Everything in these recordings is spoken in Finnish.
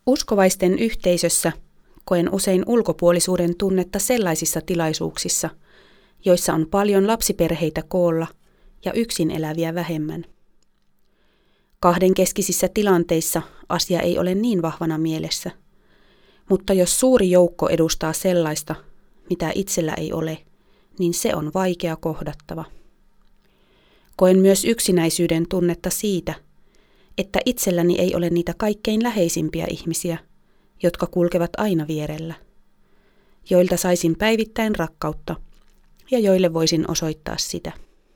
Uskovaisten yhteisössä koen usein ulkopuolisuuden tunnetta sellaisissa tilaisuuksissa, joissa on paljon lapsiperheitä koolla ja yksin eläviä vähemmän. Kahdenkeskisissä tilanteissa asia ei ole niin vahvana mielessä, mutta jos suuri joukko edustaa sellaista, mitä itsellä ei ole, niin se on vaikea kohdattava. Koen myös yksinäisyyden tunnetta siitä, että itselläni ei ole niitä kaikkein läheisimpiä ihmisiä, jotka kulkevat aina vierellä, joilta saisin päivittäin rakkautta ja joille voisin osoittaa sitä.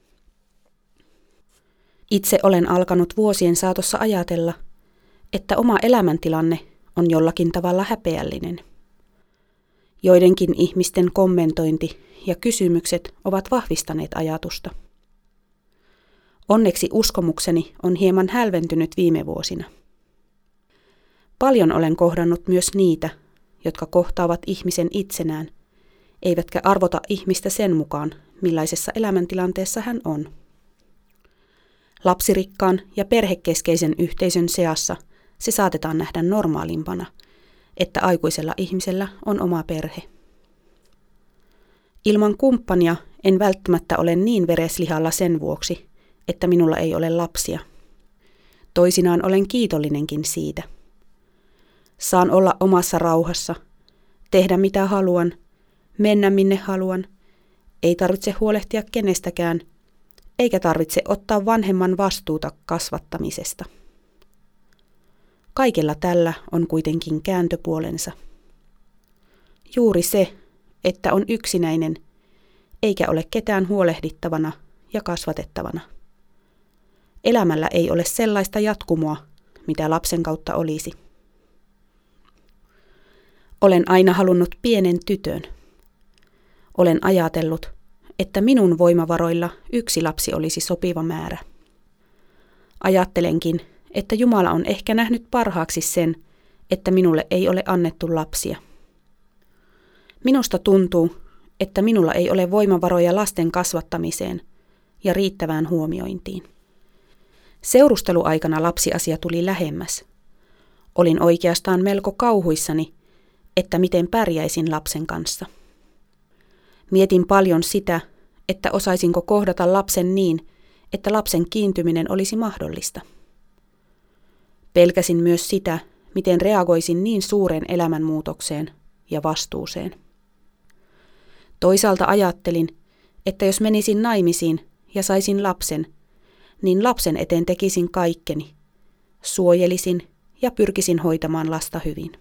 Itse olen alkanut vuosien saatossa ajatella, että oma elämäntilanne on jollakin tavalla häpeällinen. Joidenkin ihmisten kommentointi ja kysymykset ovat vahvistaneet ajatusta. Onneksi uskomukseni on hieman hälventynyt viime vuosina. Paljon olen kohdannut myös niitä, jotka kohtaavat ihmisen itsenään, eivätkä arvota ihmistä sen mukaan, millaisessa elämäntilanteessa hän on. Lapsirikkaan ja perhekeskeisen yhteisön seassa se saatetaan nähdä normaalimpana, että aikuisella ihmisellä on oma perhe. Ilman kumppania en välttämättä ole niin vereslihalla sen vuoksi, että minulla ei ole lapsia. Toisinaan olen kiitollinenkin siitä. Saan olla omassa rauhassa, tehdä mitä haluan, mennä minne haluan, ei tarvitse huolehtia kenestäkään, eikä tarvitse ottaa vanhemman vastuuta kasvattamisesta. Kaikella tällä on kuitenkin kääntöpuolensa. Juuri se, että on yksinäinen, eikä ole ketään huolehdittavana ja kasvatettavana. Elämällä ei ole sellaista jatkumoa, mitä lapsen kautta olisi. Olen aina halunnut pienen tytön. Olen ajatellut, että minun voimavaroilla yksi lapsi olisi sopiva määrä. Ajattelenkin, että Jumala on ehkä nähnyt parhaaksi sen, että minulle ei ole annettu lapsia. Minusta tuntuu, että minulla ei ole voimavaroja lasten kasvattamiseen ja riittävään huomiointiin. Seurusteluaikana lapsiasia tuli lähemmäs. Olin oikeastaan melko kauhuissani, että miten pärjäisin lapsen kanssa. Mietin paljon sitä, että osaisinko kohdata lapsen niin, että lapsen kiintyminen olisi mahdollista. Pelkäsin myös sitä, miten reagoisin niin suureen elämänmuutokseen ja vastuuseen. Toisaalta ajattelin, että jos menisin naimisiin ja saisin lapsen, niin lapsen eteen tekisin kaikkeni, suojelisin ja pyrkisin hoitamaan lasta hyvin.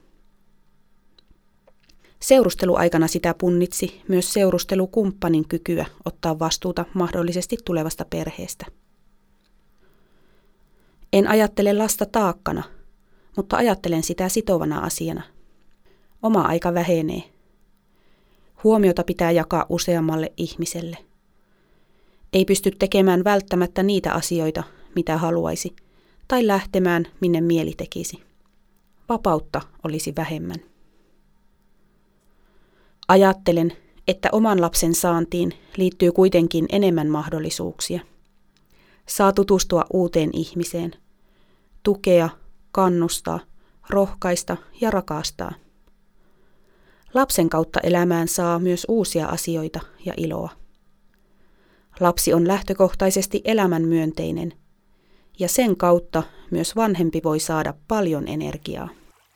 Seurusteluaikana sitä punnitsi myös seurustelukumppanin kykyä ottaa vastuuta mahdollisesti tulevasta perheestä. En ajattele lasta taakkana, mutta ajattelen sitä sitovana asiana. Oma aika vähenee. Huomiota pitää jakaa useammalle ihmiselle. Ei pysty tekemään välttämättä niitä asioita, mitä haluaisi, tai lähtemään, minne mieli tekisi. Vapautta olisi vähemmän. Ajattelen, että oman lapsen saantiin liittyy kuitenkin enemmän mahdollisuuksia. Saa tutustua uuteen ihmiseen, tukea, kannustaa, rohkaista ja rakastaa. Lapsen kautta elämään saa myös uusia asioita ja iloa. Lapsi on lähtökohtaisesti elämänmyönteinen, ja sen kautta myös vanhempi voi saada paljon energiaa.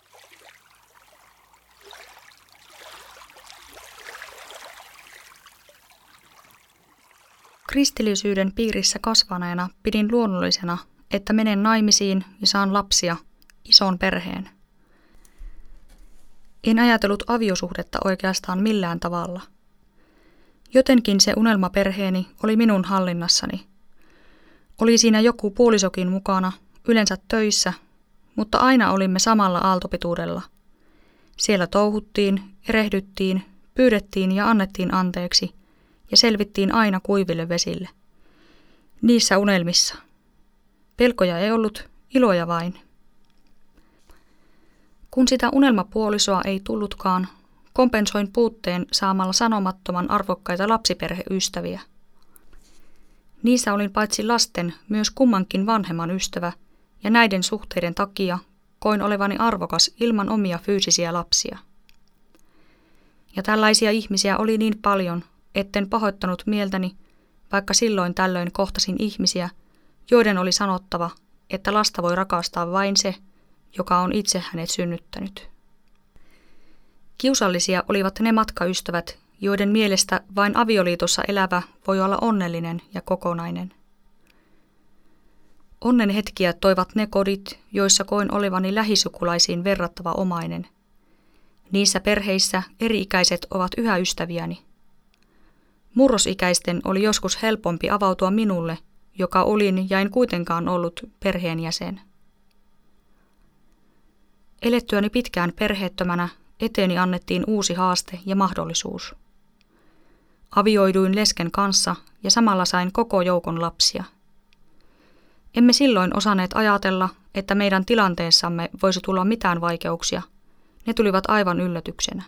Kristillisyyden piirissä kasvaneena pidin luonnollisena, että menen naimisiin ja saan lapsia, ison perheen. En ajatellut aviosuhdetta oikeastaan millään tavalla. Jotenkin se unelmaperheeni oli minun hallinnassani. Oli siinä joku puolisokin mukana, yleensä töissä, mutta aina olimme samalla aaltopituudella. Siellä touhuttiin, erehdyttiin, pyydettiin ja annettiin anteeksi ja selvittiin aina kuiville vesille. Niissä unelmissa. Pelkoja ei ollut, iloja vain. Kun sitä unelmapuolisoa ei tullutkaan, kompensoin puutteen saamalla sanomattoman arvokkaita lapsiperheystäviä. Niissä olin paitsi lasten myös kummankin vanhemman ystävä, ja näiden suhteiden takia koin olevani arvokas ilman omia fyysisiä lapsia. Ja tällaisia ihmisiä oli niin paljon, etten pahoittanut mieltäni, vaikka silloin tällöin kohtasin ihmisiä, joiden oli sanottava, että lasta voi rakastaa vain se, joka on itse hänet synnyttänyt. Kiusallisia olivat ne matkaystävät, joiden mielestä vain avioliitossa elävä voi olla onnellinen ja kokonainen. Onnen hetkiä toivat ne kodit, joissa koin olevani lähisukulaisiin verrattava omainen. Niissä perheissä eri-ikäiset ovat yhä ystäviäni. Murrosikäisten oli joskus helpompi avautua minulle, joka olin ja en kuitenkaan ollut perheenjäsen. Elettyäni pitkään perheettömänä eteeni annettiin uusi haaste ja mahdollisuus. Avioiduin lesken kanssa ja samalla sain koko joukon lapsia. Emme silloin osanneet ajatella, että meidän tilanteessamme voisi tulla mitään vaikeuksia. Ne tulivat aivan yllätyksenä.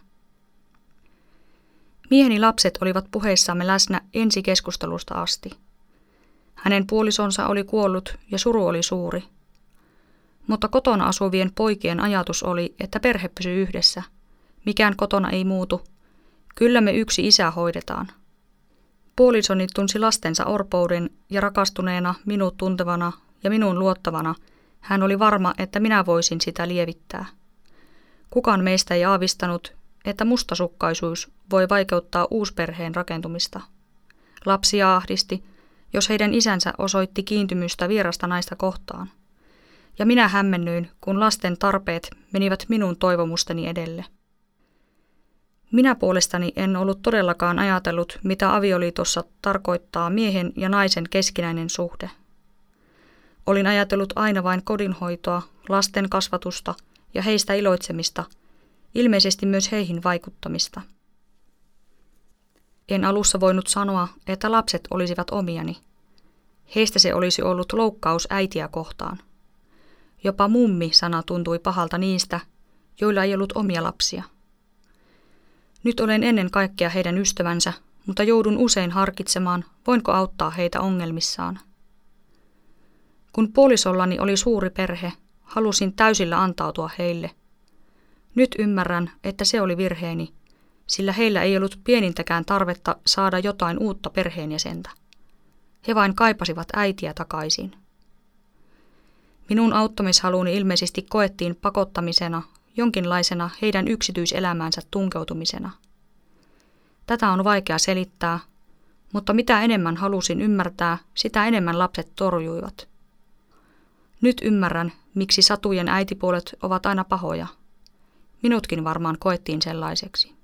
Mieheni lapset olivat puheissamme läsnä ensi keskustelusta asti. Hänen puolisonsa oli kuollut ja suru oli suuri. Mutta kotona asuvien poikien ajatus oli, että perhe pysyy yhdessä. Mikään kotona ei muutu. Kyllä me yksi isä hoidetaan. Puolisoni tunsi lastensa orpouden ja rakastuneena minut tuntevana ja minun luottavana hän oli varma, että minä voisin sitä lievittää. Kukaan meistä ei aavistanut, että mustasukkaisuus voi vaikeuttaa uusperheen rakentumista. Lapsia ahdisti, jos heidän isänsä osoitti kiintymystä vierasta naista kohtaan. Ja minä hämmennyin, kun lasten tarpeet menivät minun toivomusteni edelle. Minä puolestani en ollut todellakaan ajatellut, mitä avioliitossa tarkoittaa miehen ja naisen keskinäinen suhde. Olin ajatellut aina vain kodinhoitoa, lasten kasvatusta ja heistä iloitsemista, ilmeisesti myös heihin vaikuttamista. En alussa voinut sanoa, että lapset olisivat omiani. Heistä se olisi ollut loukkaus äitiä kohtaan. Jopa mummi-sana tuntui pahalta niistä, joilla ei ollut omia lapsia. Nyt olen ennen kaikkea heidän ystävänsä, mutta joudun usein harkitsemaan, voinko auttaa heitä ongelmissaan. Kun puolisollani oli suuri perhe, halusin täysillä antautua heille. Nyt ymmärrän, että se oli virheeni, sillä heillä ei ollut pienintäkään tarvetta saada jotain uutta perheenjäsentä. He vain kaipasivat äitiä takaisin. Minun auttamishaluni ilmeisesti koettiin pakottamisena, jonkinlaisena heidän yksityiselämäänsä tunkeutumisena. Tätä on vaikea selittää, mutta mitä enemmän halusin ymmärtää, sitä enemmän lapset torjuivat. Nyt ymmärrän, miksi satujen äitipuolet ovat aina pahoja. Minutkin varmaan koettiin sellaiseksi.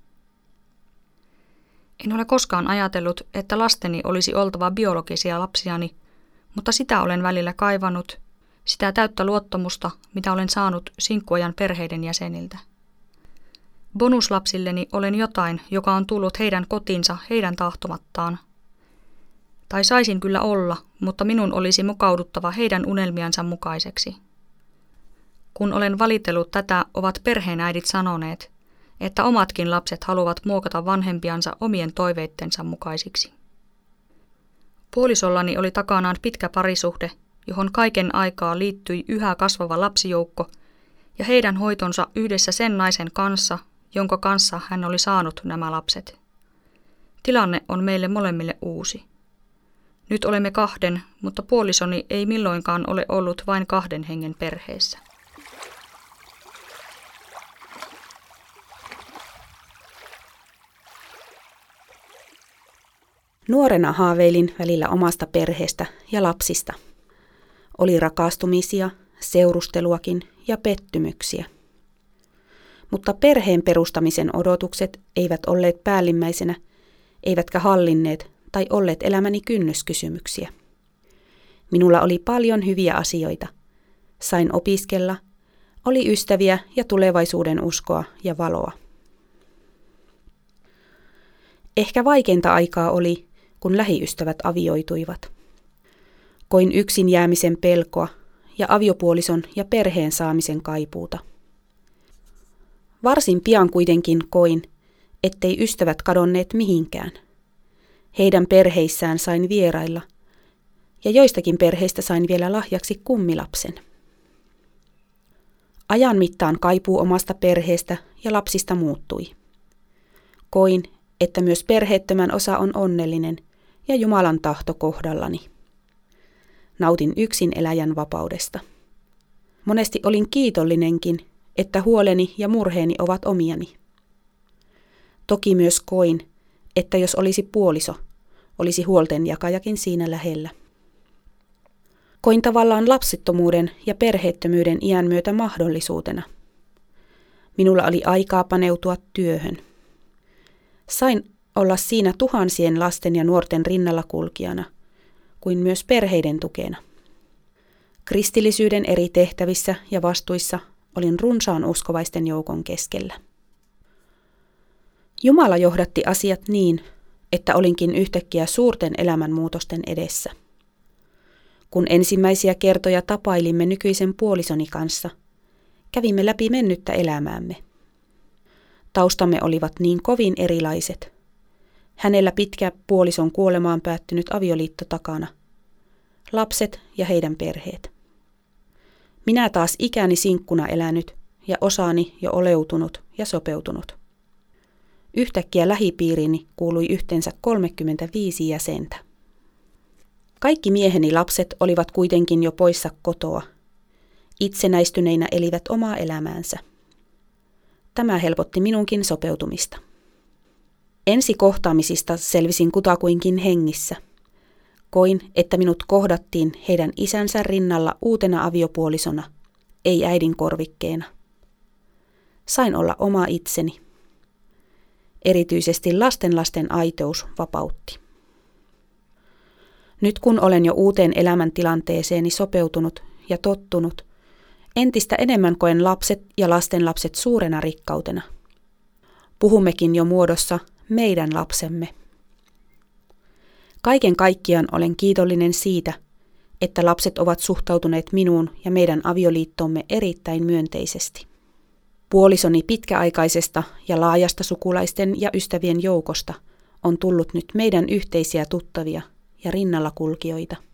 En ole koskaan ajatellut, että lasteni olisi oltava biologisia lapsiani, mutta sitä olen välillä kaivannut, sitä täyttä luottamusta, mitä olen saanut sinkkuajan perheiden jäseniltä. Bonuslapsilleni olen jotain, joka on tullut heidän kotiinsa heidän tahtomattaan. Tai saisin kyllä olla, mutta minun olisi mukauduttava heidän unelmiansa mukaiseksi. Kun olen valitellut tätä, ovat perheenäidit sanoneet, että omatkin lapset haluavat muokata vanhempiansa omien toiveittensa mukaisiksi. Puolisollani oli takanaan pitkä parisuhde, johon kaiken aikaa liittyi yhä kasvava lapsijoukko ja heidän hoitonsa yhdessä sen naisen kanssa, jonka kanssa hän oli saanut nämä lapset. Tilanne on meille molemmille uusi. Nyt olemme 2, mutta puolisoni ei milloinkaan ole ollut vain 2 hengen perheessä. Nuorena haaveilin välillä omasta perheestä ja lapsista. Oli rakastumisia, seurusteluakin ja pettymyksiä. Mutta perheen perustamisen odotukset eivät olleet päällimmäisenä, eivätkä hallinneet tai olleet elämäni kynnyskysymyksiä. Minulla oli paljon hyviä asioita. Sain opiskella, oli ystäviä ja tulevaisuuden uskoa ja valoa. Ehkä vaikeinta aikaa oli, kun lähiystävät avioituivat. Koin yksin jäämisen pelkoa ja aviopuolison ja perheen saamisen kaipuuta. Varsin pian kuitenkin koin, ettei ystävät kadonneet mihinkään. Heidän perheissään sain vierailla, ja joistakin perheistä sain vielä lahjaksi kummilapsen. Ajan mittaan kaipuu omasta perheestä ja lapsista muuttui. Koin, että myös perheettömän osa on onnellinen ja Jumalan tahto kohdallani. Nautin yksin eläjän vapaudesta. Monesti olin kiitollinenkin, että huoleni ja murheeni ovat omiani. Toki myös koin, että jos olisi puoliso, olisi huoltenjakajakin siinä lähellä. Koin tavallaan lapsettomuuden ja perheettömyyden iän myötä mahdollisuutena. Minulla oli aikaa paneutua työhön. Sain olla siinä tuhansien lasten ja nuorten rinnalla kulkijana, kuin myös perheiden tukena. Kristillisyyden eri tehtävissä ja vastuissa olin runsaan uskovaisten joukon keskellä. Jumala johdatti asiat niin, että olinkin yhtäkkiä suurten elämänmuutosten edessä. Kun ensimmäisiä kertoja tapailimme nykyisen puolisoni kanssa, kävimme läpi mennyttä elämäämme. Taustamme olivat niin kovin erilaiset. Hänellä pitkä puolison kuolemaan päättynyt avioliitto takana. Lapset ja heidän perheet. Minä taas ikäni sinkkuna elänyt ja osaani jo oleutunut ja sopeutunut. Yhtäkkiä lähipiiriini kuului yhteensä 35 jäsentä. Kaikki mieheni lapset olivat kuitenkin jo poissa kotoa. Itsenäistyneinä elivät omaa elämäänsä. Tämä helpotti minunkin sopeutumista. Ensi kohtaamisista selvisin kutakuinkin hengissä. Koin, että minut kohdattiin heidän isänsä rinnalla uutena aviopuolisona, ei äidin korvikkeena. Sain olla oma itseni. Erityisesti lastenlasten aitous vapautti. Nyt kun olen jo uuteen elämäntilanteeseeni sopeutunut ja tottunut, entistä enemmän koen lapset ja lastenlapset suurena rikkautena. Puhummekin jo muodossa meidän lapsemme. Kaiken kaikkiaan olen kiitollinen siitä, että lapset ovat suhtautuneet minuun ja meidän avioliittomme erittäin myönteisesti. Puolisoni pitkäaikaisesta ja laajasta sukulaisten ja ystävien joukosta on tullut nyt meidän yhteisiä tuttavia ja rinnalla kulkijoita.